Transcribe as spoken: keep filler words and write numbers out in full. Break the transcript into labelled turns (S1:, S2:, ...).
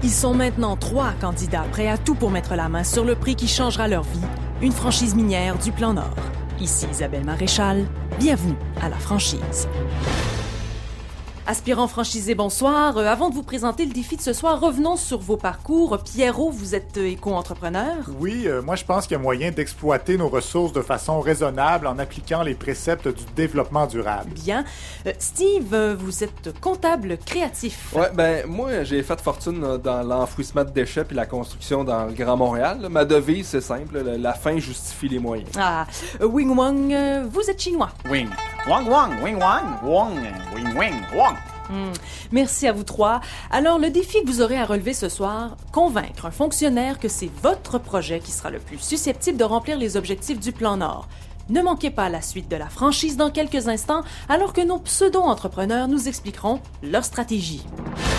S1: Ils sont maintenant trois candidats prêts à tout pour mettre la main sur le prix qui changera leur vie, une franchise minière du Plan Nord. Ici Isabelle Maréchal, bienvenue à la franchise. Aspirants franchisés, bonsoir. Euh, avant de vous présenter le défi de ce soir, revenons sur vos parcours. Pierrot, vous êtes euh, éco-entrepreneur?
S2: Oui, euh, moi je pense qu'il y a moyen d'exploiter nos ressources de façon raisonnable en appliquant les préceptes du développement durable.
S1: Bien. Euh, Steve, euh, vous êtes comptable créatif.
S3: Ouais, ben moi j'ai fait fortune dans l'enfouissement de déchets puis la construction dans le Grand Montréal. Là. Ma devise, c'est simple, la, la fin justifie les moyens.
S1: Ah, euh, Wing Wang, euh, vous êtes chinois.
S4: Wing. Wang Wang, Wing Wang, Wang, Wing Wing, Wang.
S1: Mmh. Merci à vous trois. Alors, le défi que vous aurez à relever ce soir, convaincre un fonctionnaire que c'est votre projet qui sera le plus susceptible de remplir les objectifs du Plan Nord. Ne manquez pas la suite de la franchise dans quelques instants, alors que nos pseudo-entrepreneurs nous expliqueront leur stratégie.